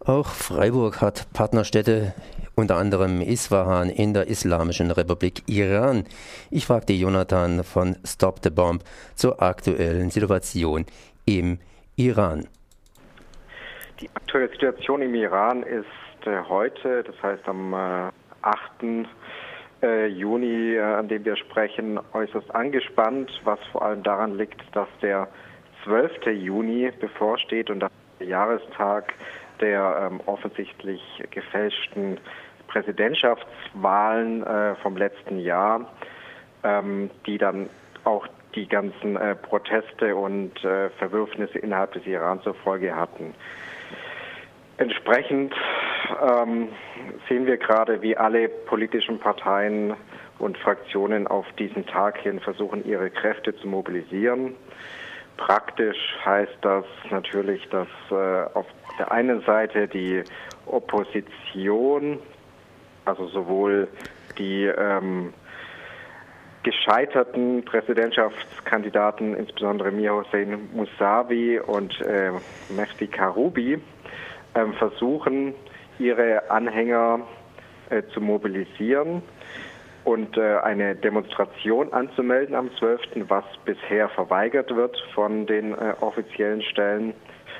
Auch Freiburg hat Partnerstädte, unter anderem Isfahan in der Islamischen Republik Iran. Ich fragte Jonathan von Stop the Bomb zur aktuellen Situation im Iran. Die aktuelle Situation im Iran ist heute, das heißt am 8. Juni, an dem wir sprechen, äußerst angespannt, was vor allem daran liegt, dass der 12. Juni bevorsteht und das ist der Jahrestag der offensichtlich gefälschten Präsidentschaftswahlen vom letzten Jahr, die dann auch die ganzen Proteste und Verwürfnisse innerhalb des Iran zur Folge hatten. Entsprechend sehen wir gerade, wie alle politischen Parteien und Fraktionen auf diesen Tag hin versuchen, ihre Kräfte zu mobilisieren. Praktisch heißt das natürlich, dass auf der einen Seite die Opposition, also sowohl die gescheiterten Präsidentschaftskandidaten, insbesondere Mir Hossein Mousavi und Mehdi Karoubi, versuchen, ihre Anhänger zu mobilisieren und eine Demonstration anzumelden am 12., was bisher verweigert wird von den offiziellen Stellen.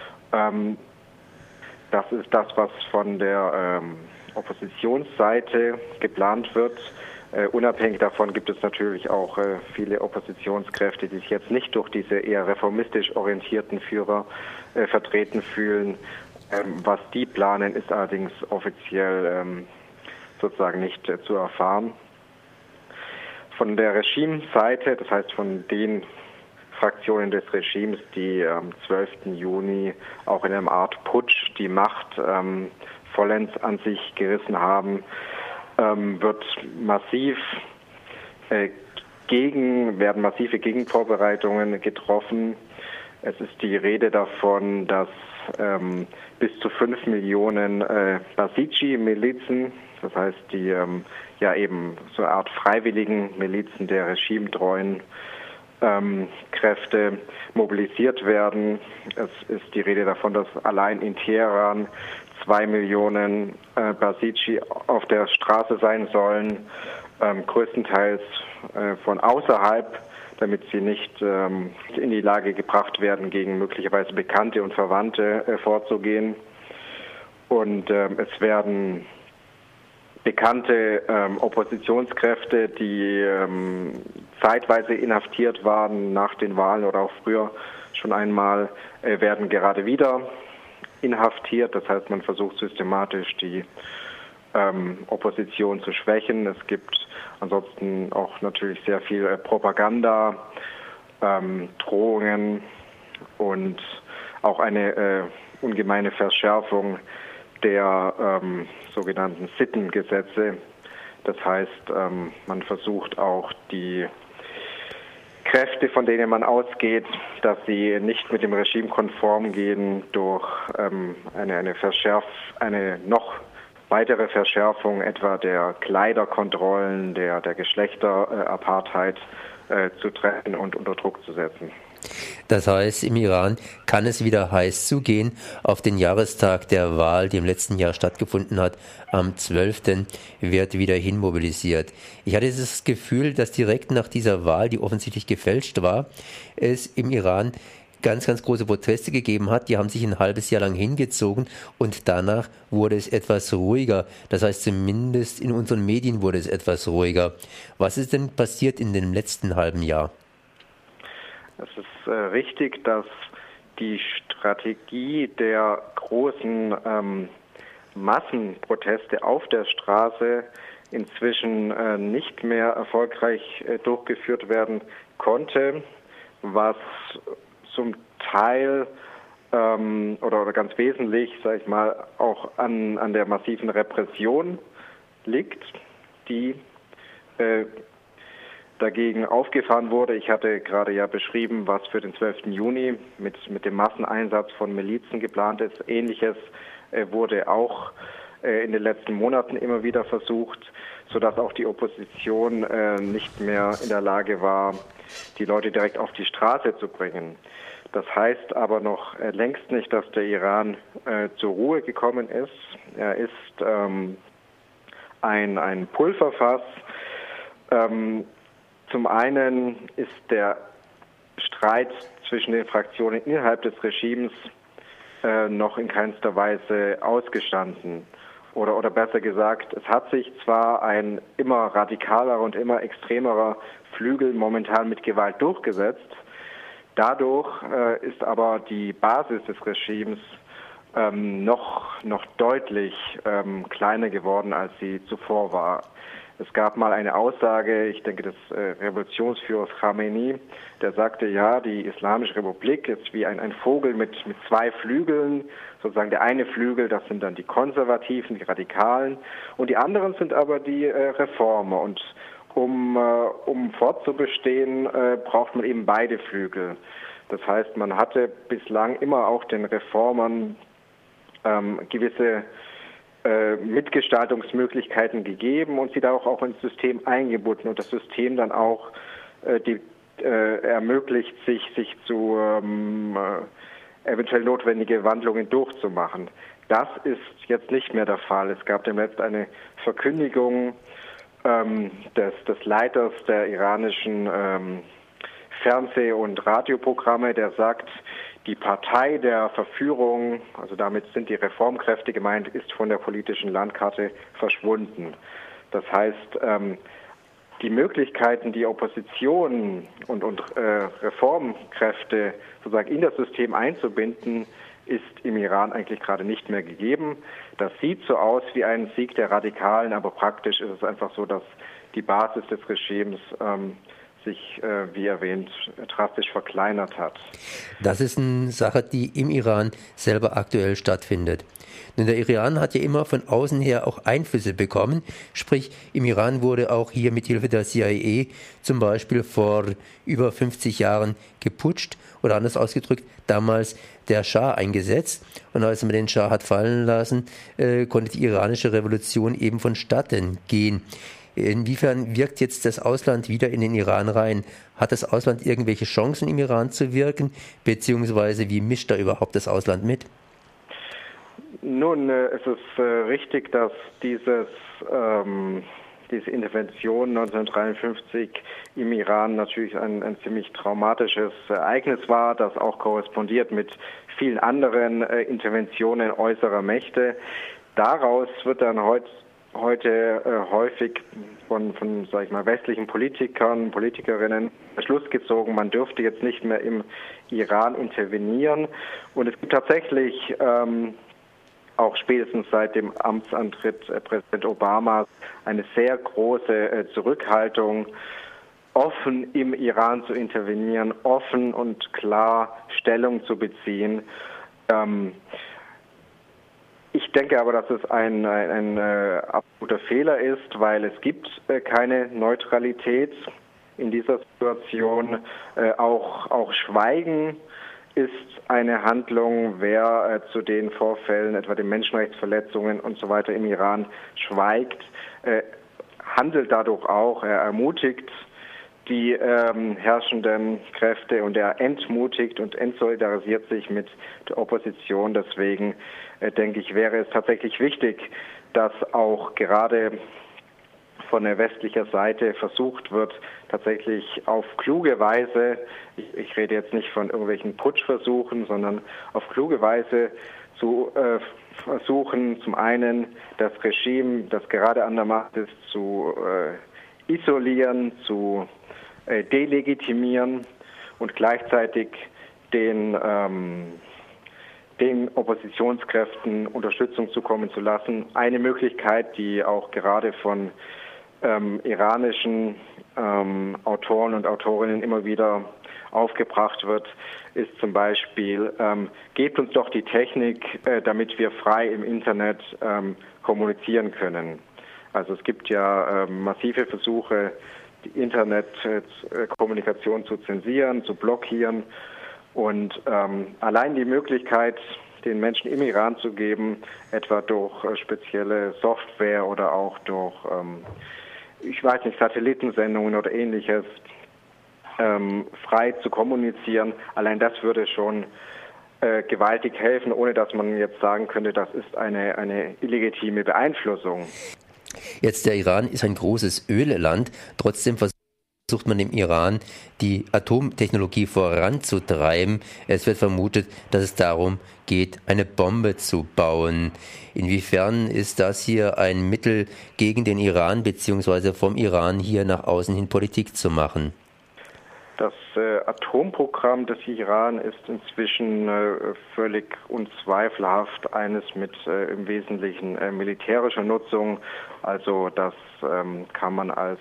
Das ist das, was von der Oppositionsseite geplant wird. Unabhängig davon gibt es natürlich auch viele Oppositionskräfte, die sich jetzt nicht durch diese eher reformistisch orientierten Führer vertreten fühlen. Was die planen, ist allerdings offiziell sozusagen nicht zu erfahren. Von der Regimeseite, das heißt von den Fraktionen des Regimes, die am 12. Juni auch in einer Art Putsch die Macht vollends an sich gerissen haben, wird werden massive Gegenvorbereitungen getroffen. Es ist die Rede davon, dass bis zu 5 Millionen Basiji-Milizen, das heißt die eben so eine Art freiwilligen Milizen der regimetreuen Kräfte mobilisiert werden. Es ist die Rede davon, dass allein in Teheran 2 Millionen Basiji auf der Straße sein sollen, größtenteils von außerhalb, damit sie nicht in die Lage gebracht werden, gegen möglicherweise Bekannte und Verwandte vorzugehen. Und es werden bekannte Oppositionskräfte, die zeitweise inhaftiert waren nach den Wahlen oder auch früher schon einmal, werden gerade wieder inhaftiert. Das heißt, man versucht systematisch die Opposition zu schwächen. Es gibt ansonsten auch natürlich sehr viel Propaganda, Drohungen und auch eine ungemeine Verschärfung der sogenannten Sittengesetze. Das heißt, man versucht auch die Kräfte, von denen man ausgeht, dass sie nicht mit dem Regime konform gehen, durch eine noch weitere Verschärfung etwa der Kleiderkontrollen, der Geschlechterapartheid zu trennen und unter Druck zu setzen. Das heißt, im Iran kann es wieder heiß zugehen. Auf den Jahrestag der Wahl, die im letzten Jahr stattgefunden hat, am 12. wird wieder hinmobilisiert. Ich hatte das Gefühl, dass direkt nach dieser Wahl, die offensichtlich gefälscht war, es im Iran ganz, ganz große Proteste gegeben hat. Die haben sich ein halbes Jahr lang hingezogen und danach wurde es etwas ruhiger. Das heißt, zumindest in unseren Medien wurde es etwas ruhiger. Was ist denn passiert in dem letzten halben Jahr? Es ist richtig, dass die Strategie der großen Massenproteste auf der Straße inzwischen nicht mehr erfolgreich durchgeführt werden konnte, was zum Teil oder ganz wesentlich, sage ich mal, auch an der massiven Repression liegt, die dagegen aufgefahren wurde. Ich hatte gerade ja beschrieben, was für den 12. Juni mit dem Masseneinsatz von Milizen geplant ist. Ähnliches wurde auch in den letzten Monaten immer wieder versucht, sodass auch die Opposition nicht mehr in der Lage war, die Leute direkt auf die Straße zu bringen. Das heißt aber noch längst nicht, dass der Iran zur Ruhe gekommen ist. Er ist ein Pulverfass. Zum einen ist der Streit zwischen den Fraktionen innerhalb des Regimes noch in keinster Weise ausgestanden. Oder besser gesagt, es hat sich zwar ein immer radikalerer und immer extremerer Flügel momentan mit Gewalt durchgesetzt, dadurch ist aber die Basis des Regimes noch deutlich kleiner geworden, als sie zuvor war. Es gab mal eine Aussage, ich denke des Revolutionsführers Khamenei, der sagte, ja, die Islamische Republik ist wie ein Vogel mit zwei Flügeln. Sozusagen der eine Flügel, das sind dann die Konservativen, die Radikalen, und die anderen sind aber die Reformer. Und um fortzubestehen, braucht man eben beide Flügel. Das heißt, man hatte bislang immer auch den Reformern gewisse Mitgestaltungsmöglichkeiten gegeben und sie da auch ins System eingebunden und das System dann auch ermöglicht, sich zu eventuell notwendige Wandlungen durchzumachen. Das ist jetzt nicht mehr der Fall. Es gab demnächst eine Verkündigung des Leiters der iranischen Fernseh- und Radioprogramme, der sagt, die Partei der Verführung, also damit sind die Reformkräfte gemeint, ist von der politischen Landkarte verschwunden. Das heißt, die Möglichkeiten, die Opposition und Reformkräfte sozusagen in das System einzubinden, ist im Iran eigentlich gerade nicht mehr gegeben. Das sieht so aus wie ein Sieg der Radikalen, aber praktisch ist es einfach so, dass die Basis des Regimes sich, wie erwähnt, drastisch verkleinert hat. Das ist eine Sache, die im Iran selber aktuell stattfindet. Denn der Iran hat ja immer von außen her auch Einflüsse bekommen. Sprich, im Iran wurde auch hier mit Hilfe der CIA zum Beispiel vor über 50 Jahren geputscht oder anders ausgedrückt, damals der Schah eingesetzt. Und als man den Schah hat fallen lassen, konnte die iranische Revolution eben vonstatten gehen. Inwiefern wirkt jetzt das Ausland wieder in den Iran rein? Hat das Ausland irgendwelche Chancen, im Iran zu wirken? Beziehungsweise wie mischt da überhaupt das Ausland mit? Nun, es ist richtig, dass diese Intervention 1953 im Iran natürlich ein ziemlich traumatisches Ereignis war, das auch korrespondiert mit vielen anderen Interventionen äußerer Mächte. Daraus wird dann heute häufig von sag ich mal, westlichen Politikern, Politikerinnen der Schluss gezogen, man dürfte jetzt nicht mehr im Iran intervenieren. Und es gibt tatsächlich auch spätestens seit dem Amtsantritt Präsident Obamas eine sehr große Zurückhaltung, offen im Iran zu intervenieren, offen und klar Stellung zu beziehen. Ich denke aber, dass es ein absoluter Fehler ist, weil es gibt keine Neutralität in dieser Situation. Auch Schweigen ist eine Handlung. Wer zu den Vorfällen, etwa den Menschenrechtsverletzungen und so weiter im Iran schweigt, handelt dadurch auch. Er ermutigt die herrschenden Kräfte und er entmutigt und entsolidarisiert sich mit der Opposition. Deswegen denke ich, wäre es tatsächlich wichtig, dass auch gerade von der westlicher Seite versucht wird, tatsächlich auf kluge Weise, ich rede jetzt nicht von irgendwelchen Putschversuchen, sondern auf kluge Weise zu versuchen, zum einen das Regime, das gerade an der Macht ist, zu isolieren, zu delegitimieren und gleichzeitig den Oppositionskräften Unterstützung zukommen zu lassen. Eine Möglichkeit, die auch gerade von iranischen Autoren und Autorinnen immer wieder aufgebracht wird, ist zum Beispiel, gebt uns doch die Technik, damit wir frei im Internet kommunizieren können. Also es gibt ja massive Versuche, die Internetkommunikation zu zensieren, zu blockieren. Und allein die Möglichkeit, den Menschen im Iran zu geben, etwa durch spezielle Software oder auch durch, ich weiß nicht, Satellitensendungen oder ähnliches, frei zu kommunizieren. Allein das würde schon gewaltig helfen, ohne dass man jetzt sagen könnte, das ist eine illegitime Beeinflussung. Jetzt der Iran ist ein großes Ölland, trotzdem versucht man im Iran die Atomtechnologie voranzutreiben. Es wird vermutet, dass es darum geht, eine Bombe zu bauen. Inwiefern ist das hier ein Mittel gegen den Iran beziehungsweise vom Iran hier nach außen hin Politik zu machen? Das Atomprogramm des Iran ist inzwischen völlig unzweifelhaft eines mit im Wesentlichen militärischer Nutzung. Also das kann man als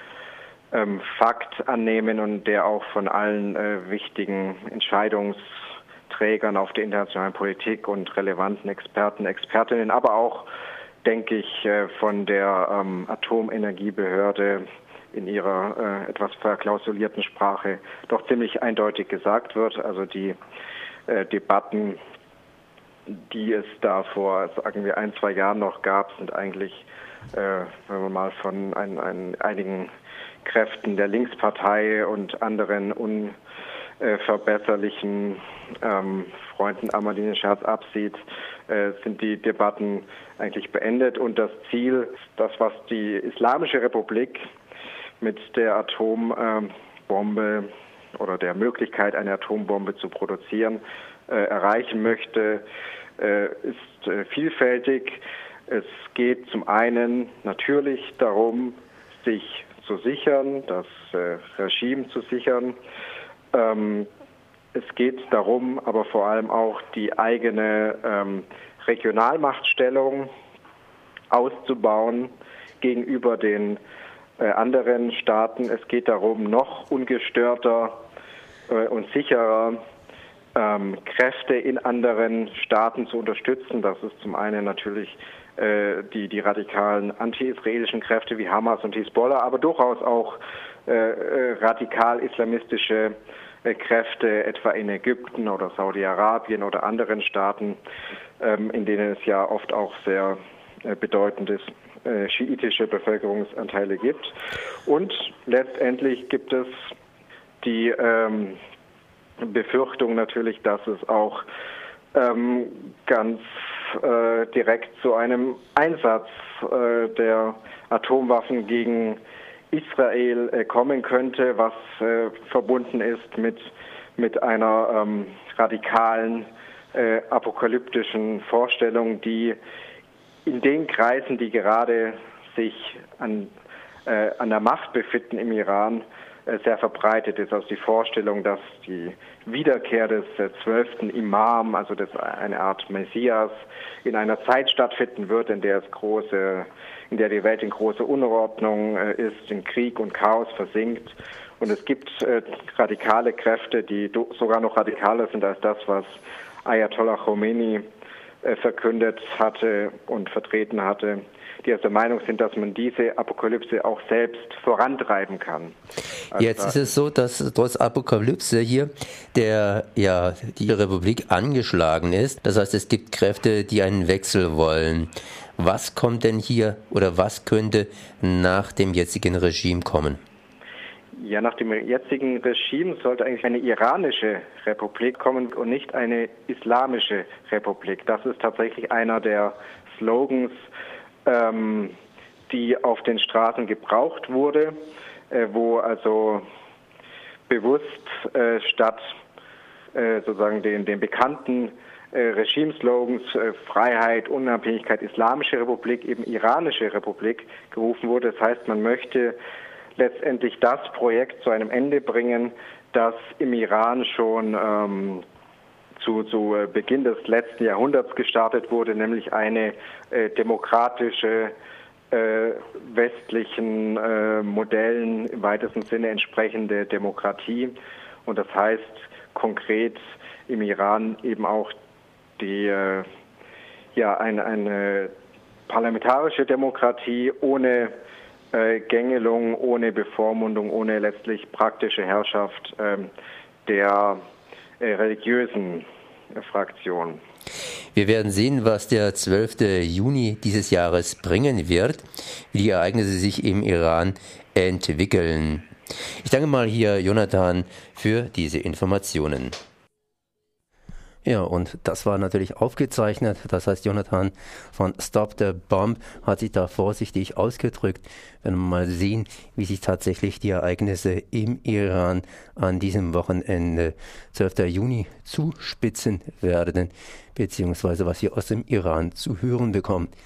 Fakt annehmen und der auch von allen wichtigen Entscheidungsträgern auf der internationalen Politik und relevanten Experten, Expertinnen, aber auch, denke ich, von der Atomenergiebehörde in ihrer etwas verklausulierten Sprache doch ziemlich eindeutig gesagt wird. Also die Debatten, die es da vor, sagen wir, 1-2 Jahren noch gab, sind eigentlich, wenn man mal von einigen Kräften der Linkspartei und anderen unverbesserlichen Freunden Ahmadinejad absieht, sind die Debatten eigentlich beendet. Und das Ziel, das, was die Islamische Republik mit der Atombombe oder der Möglichkeit, eine Atombombe zu produzieren, erreichen möchte, ist vielfältig. Es geht zum einen natürlich darum, sich zu sichern, das Regime zu sichern. Es geht darum, aber vor allem auch die eigene Regionalmachtstellung auszubauen gegenüber den anderen Staaten. Es geht darum, noch ungestörter und sicherer Kräfte in anderen Staaten zu unterstützen. Das ist zum einen natürlich die radikalen anti-israelischen Kräfte wie Hamas und Hisbollah, aber durchaus auch radikal-islamistische Kräfte, etwa in Ägypten oder Saudi-Arabien oder anderen Staaten, in denen es ja oft auch sehr bedeutendes schiitische Bevölkerungsanteile gibt. Und letztendlich gibt es die Befürchtung natürlich, dass es auch ganz direkt zu einem Einsatz der Atomwaffen gegen Israel kommen könnte, was verbunden ist mit einer radikalen, apokalyptischen Vorstellung, die in den Kreisen, die gerade sich an der Macht befinden im Iran, sehr verbreitet ist. Also die Vorstellung, dass die Wiederkehr des 12. Imam, also eine Art Messias, in einer Zeit stattfinden wird, in der die Welt in große Unordnung ist, in Krieg und Chaos versinkt. Und es gibt radikale Kräfte, die sogar noch radikaler sind als das, was Ayatollah Khomeini verkündet hatte und vertreten hatte, die also der Meinung sind, dass man diese Apokalypse auch selbst vorantreiben kann. Also jetzt ist es so, dass trotz Apokalypse hier die Republik angeschlagen ist. Das heißt, es gibt Kräfte, die einen Wechsel wollen. Was kommt denn hier oder was könnte nach dem jetzigen Regime kommen? Ja, nach dem jetzigen Regime sollte eigentlich eine iranische Republik kommen und nicht eine islamische Republik. Das ist tatsächlich einer der Slogans, die auf den Straßen gebraucht wurde, wo also bewusst statt sozusagen den bekannten Regime-Slogans Freiheit, Unabhängigkeit, Islamische Republik, eben iranische Republik gerufen wurde. Das heißt, man möchte letztendlich das Projekt zu einem Ende bringen, das im Iran schon zu Beginn des letzten Jahrhunderts gestartet wurde, nämlich eine demokratische, westlichen Modellen im weitesten Sinne entsprechende Demokratie. Und das heißt konkret im Iran eben auch eine parlamentarische Demokratie ohne Gängelung, ohne Bevormundung, ohne letztlich praktische Herrschaft der religiösen Fraktion. Wir werden sehen, was der 12. Juni dieses Jahres bringen wird, wie die Ereignisse sich im Iran entwickeln. Ich danke mal hier Jonathan für diese Informationen. Ja, und das war natürlich aufgezeichnet. Das heißt, Jonathan von Stop the Bomb hat sich da vorsichtig ausgedrückt. Wenn wir mal sehen, wie sich tatsächlich die Ereignisse im Iran an diesem Wochenende, 12. Juni, zuspitzen werden, beziehungsweise was wir aus dem Iran zu hören bekommen.